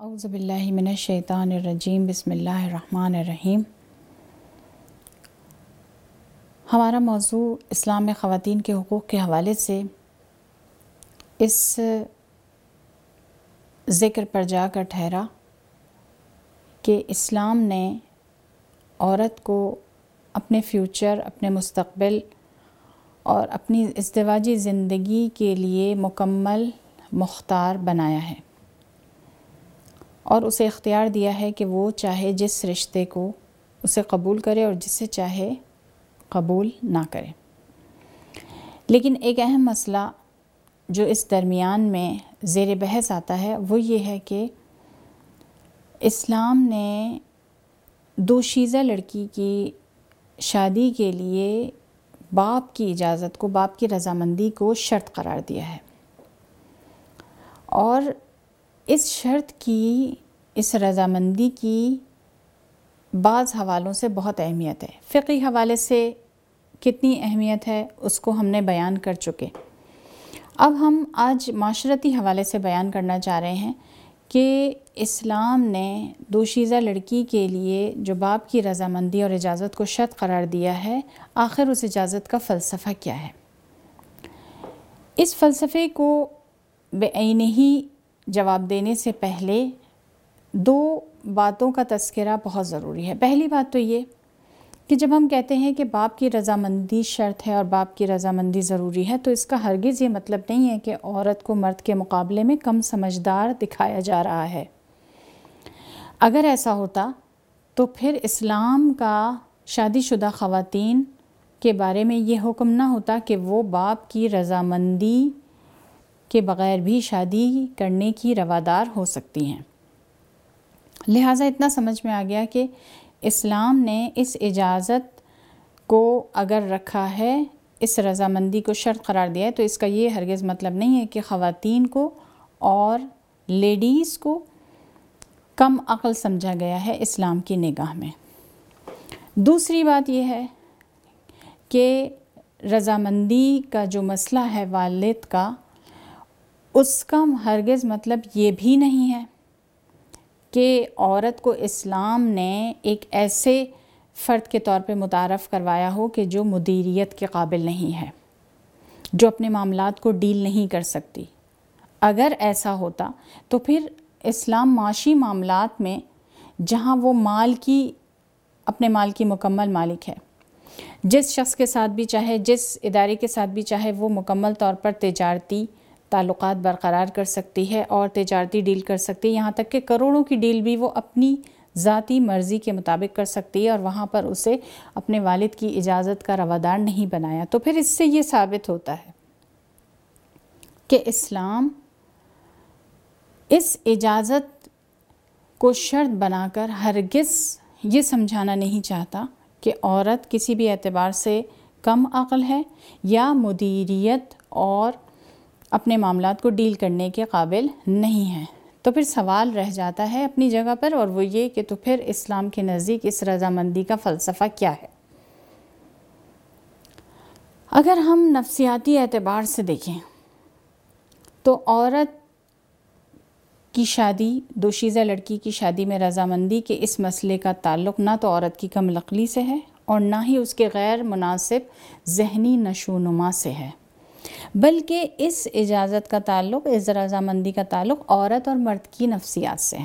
اعوذ باللہ من الشیطان الرجیم بسم اللہ الرحمن الرحیم۔ ہمارا موضوع اسلام میں خواتین کے حقوق کے حوالے سے اس ذکر پر جا کر ٹھہرا کہ اسلام نے عورت کو اپنے فیوچر، اپنے مستقبل اور اپنی ازدواجی زندگی کے لیے مکمل مختار بنایا ہے اور اسے اختیار دیا ہے کہ وہ چاہے جس رشتے کو اسے قبول کرے اور جسے چاہے قبول نہ کرے۔ لیکن ایک اہم مسئلہ جو اس درمیان میں زیر بحث آتا ہے وہ یہ ہے کہ اسلام نے دوشیزہ لڑکی کی شادی کے لیے باپ کی اجازت کو، باپ کی رضامندی کو شرط قرار دیا ہے، اور اس شرط کی، اس رضامندی کی بعض حوالوں سے بہت اہمیت ہے۔ فقہی حوالے سے کتنی اہمیت ہے اس کو ہم نے بیان کر چکے۔ اب ہم آج معاشرتی حوالے سے بیان کرنا چاہ رہے ہیں کہ اسلام نے دوشیزہ لڑکی کے لیے جو باپ کی رضامندی اور اجازت کو شرط قرار دیا ہے، آخر اس اجازت کا فلسفہ کیا ہے۔ اس فلسفے کو بعینہ جواب دینے سے پہلے دو باتوں کا تذکرہ بہت ضروری ہے۔ پہلی بات تو یہ کہ جب ہم کہتے ہیں کہ باپ کی رضامندی شرط ہے اور باپ کی رضامندی ضروری ہے، تو اس کا ہرگز یہ مطلب نہیں ہے کہ عورت کو مرد کے مقابلے میں کم سمجھدار دکھایا جا رہا ہے۔ اگر ایسا ہوتا تو پھر اسلام کا شادی شدہ خواتین کے بارے میں یہ حکم نہ ہوتا کہ وہ باپ کی رضامندی کے بغیر بھی شادی کرنے کی روادار ہو سکتی ہیں۔ لہٰذا اتنا سمجھ میں آ گیا کہ اسلام نے اس اجازت کو اگر رکھا ہے، اس رضامندی کو شرط قرار دیا ہے، تو اس کا یہ ہرگز مطلب نہیں ہے کہ خواتین کو اور لیڈیز کو کم عقل سمجھا گیا ہے اسلام کی نگاہ میں۔ دوسری بات یہ ہے کہ رضامندی کا جو مسئلہ ہے والد کا، اس کا ہرگز مطلب یہ بھی نہیں ہے کہ عورت کو اسلام نے ایک ایسے فرد کے طور پہ متعارف کروایا ہو کہ جو مدیریت کے قابل نہیں ہے، جو اپنے معاملات کو ڈیل نہیں کر سکتی۔ اگر ایسا ہوتا تو پھر اسلام معاشی معاملات میں، جہاں وہ اپنے مال کی مکمل مالک ہے، جس شخص کے ساتھ بھی چاہے، جس ادارے کے ساتھ بھی چاہے، وہ مکمل طور پر تجارتی تعلقات برقرار کر سکتی ہے اور تجارتی ڈیل کر سکتی ہے، یہاں تک کہ کروڑوں کی ڈیل بھی وہ اپنی ذاتی مرضی کے مطابق کر سکتی ہے، اور وہاں پر اسے اپنے والد کی اجازت کا روادار نہیں بنایا۔ تو پھر اس سے یہ ثابت ہوتا ہے کہ اسلام اس اجازت کو شرط بنا کر ہرگز یہ سمجھانا نہیں چاہتا کہ عورت کسی بھی اعتبار سے کم عقل ہے یا مدیریت اور اپنے معاملات کو ڈیل کرنے کے قابل نہیں ہے۔ تو پھر سوال رہ جاتا ہے اپنی جگہ پر، اور وہ یہ کہ تو پھر اسلام کے نزدیک اس رضامندی کا فلسفہ کیا ہے۔ اگر ہم نفسیاتی اعتبار سے دیکھیں تو عورت کی شادی، دوشیزہ لڑکی کی شادی میں رضامندی کے اس مسئلے کا تعلق نہ تو عورت کی کم عقلی سے ہے اور نہ ہی اس کے غیر مناسب ذہنی نشوونما سے ہے، بلکہ اس اجازت کا تعلق، اس رضامندی کا تعلق عورت اور مرد کی نفسیات سے ہے۔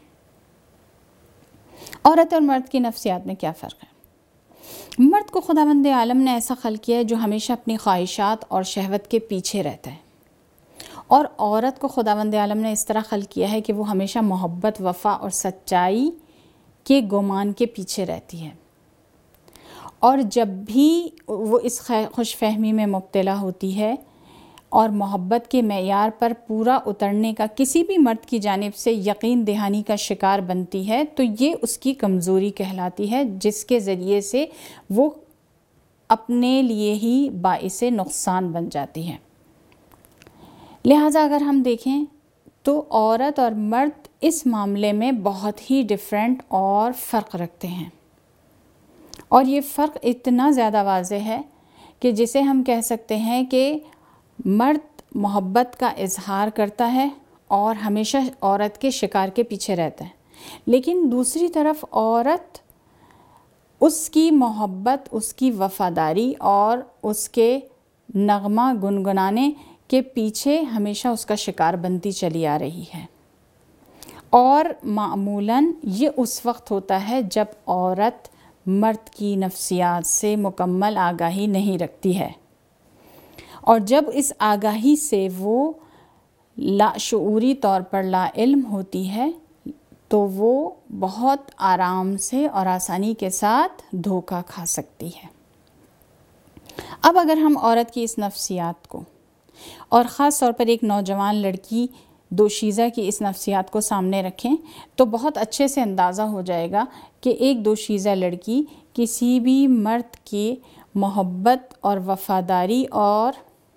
عورت اور مرد کی نفسیات میں کیا فرق ہے؟ مرد کو خداوند عالم نے ایسا خلق کیا ہے جو ہمیشہ اپنی خواہشات اور شہوت کے پیچھے رہتا ہے، اور عورت کو خداوند عالم نے اس طرح خلق کیا ہے کہ وہ ہمیشہ محبت، وفا اور سچائی کے گمان کے پیچھے رہتی ہے، اور جب بھی وہ اس خوش فہمی میں مبتلا ہوتی ہے اور محبت کے معیار پر پورا اترنے کا کسی بھی مرد کی جانب سے یقین دہانی کا شکار بنتی ہے، تو یہ اس کی کمزوری کہلاتی ہے، جس کے ذریعے سے وہ اپنے لیے ہی باعث نقصان بن جاتی ہے۔ لہٰذا اگر ہم دیکھیں تو عورت اور مرد اس معاملے میں بہت ہی ڈیفرنٹ اور فرق رکھتے ہیں، اور یہ فرق اتنا زیادہ واضح ہے کہ جسے ہم کہہ سکتے ہیں کہ مرد محبت کا اظہار کرتا ہے اور ہمیشہ عورت کے شکار کے پیچھے رہتا ہے، لیکن دوسری طرف عورت اس کی محبت، اس کی وفاداری اور اس کے نغمہ گنگنانے کے پیچھے ہمیشہ اس کا شکار بنتی چلی آ رہی ہے۔ اور معمولاً یہ اس وقت ہوتا ہے جب عورت مرد کی نفسیات سے مکمل آگاہی نہیں رکھتی ہے، اور جب اس آگاہی سے وہ لاشعوری طور پر لا علم ہوتی ہے تو وہ بہت آرام سے اور آسانی کے ساتھ دھوکہ کھا سکتی ہے۔ اب اگر ہم عورت کی اس نفسیات کو، اور خاص طور پر ایک نوجوان لڑکی دوشیزہ کی اس نفسیات کو سامنے رکھیں تو بہت اچھے سے اندازہ ہو جائے گا کہ ایک دوشیزہ لڑکی کسی بھی مرد کی محبت اور وفاداری اور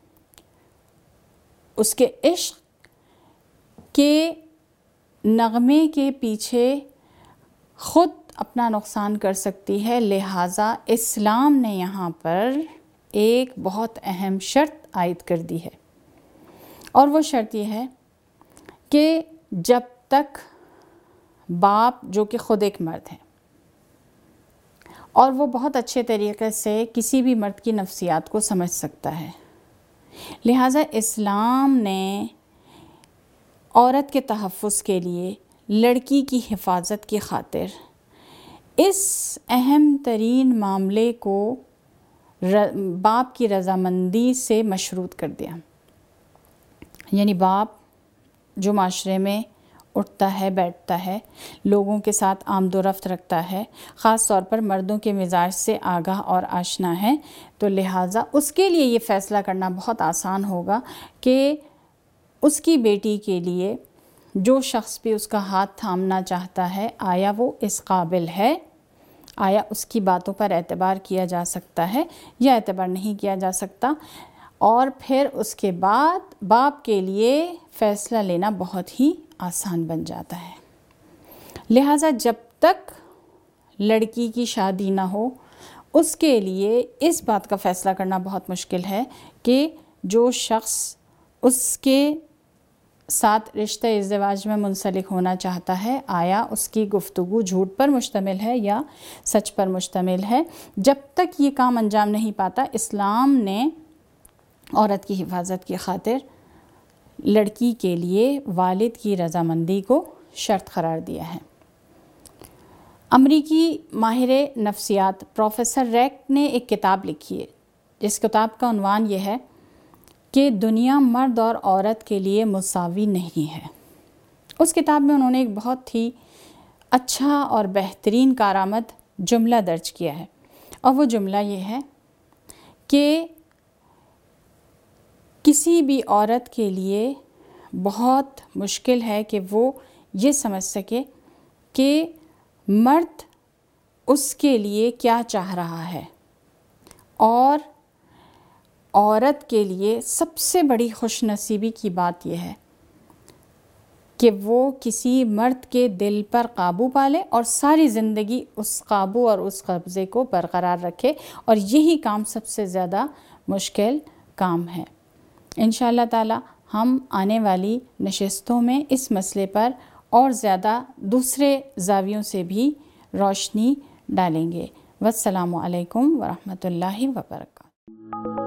اس کے عشق کے نغمے کے پیچھے خود اپنا نقصان کر سکتی ہے۔ لہٰذا اسلام نے یہاں پر ایک بہت اہم شرط عائد کر دی ہے، اور وہ شرط یہ ہے کہ جب تک باپ، جو کہ خود ایک مرد ہے اور وہ بہت اچھے طریقے سے کسی بھی مرد کی نفسیات کو سمجھ سکتا ہے، لہٰذا اسلام نے عورت کے تحفظ کے لیے، لڑکی کی حفاظت کی خاطر اس اہم ترین معاملے کو باپ کی رضامندی سے مشروط کر دیا۔ یعنی باپ جو معاشرے میں اٹھتا ہے، بیٹھتا ہے، لوگوں کے ساتھ آمد و رفت رکھتا ہے، خاص طور پر مردوں کے مزاج سے آگاہ اور آشنا ہے، تو لہٰذا اس کے لیے یہ فیصلہ کرنا بہت آسان ہوگا کہ اس کی بیٹی کے لیے جو شخص بھی اس کا ہاتھ تھامنا چاہتا ہے، آیا وہ اس قابل ہے، آیا اس کی باتوں پر اعتبار کیا جا سکتا ہے یا اعتبار نہیں کیا جا سکتا، اور پھر اس کے بعد باپ کے لیے فیصلہ لینا بہت ہی آسان بن جاتا ہے۔ لہٰذا جب تک لڑکی کی شادی نہ ہو، اس کے لیے اس بات کا فیصلہ کرنا بہت مشکل ہے کہ جو شخص اس کے ساتھ رشتہ ازدواج میں منسلک ہونا چاہتا ہے، آیا اس کی گفتگو جھوٹ پر مشتمل ہے یا سچ پر مشتمل ہے۔ جب تک یہ کام انجام نہیں پاتا، اسلام نے عورت کی حفاظت کی خاطر لڑکی کے لیے والد کی رضامندی کو شرط قرار دیا ہے۔ امریکی ماہر نفسیات پروفیسر ریک نے ایک کتاب لکھی ہے، جس کتاب کا عنوان یہ ہے کہ دنیا مرد اور عورت کے لیے مساوی نہیں ہے۔ اس کتاب میں انہوں نے ایک بہت ہی اچھا اور بہترین کارآمد جملہ درج کیا ہے، اور وہ جملہ یہ ہے کہ کسی بھی عورت کے لیے بہت مشکل ہے کہ وہ یہ سمجھ سکے کہ مرد اس کے لیے کیا چاہ رہا ہے، اور عورت کے لیے سب سے بڑی خوش نصیبی کی بات یہ ہے کہ وہ کسی مرد کے دل پر قابو پالے اور ساری زندگی اس قابو اور اس قبضے کو برقرار رکھے، اور یہی کام سب سے زیادہ مشکل کام ہے۔ انشاءاللہ تعالی ہم آنے والی نشستوں میں اس مسئلے پر اور زیادہ دوسرے زاویوں سے بھی روشنی ڈالیں گے۔ والسلام علیکم ورحمۃ اللہ وبرکاتہ۔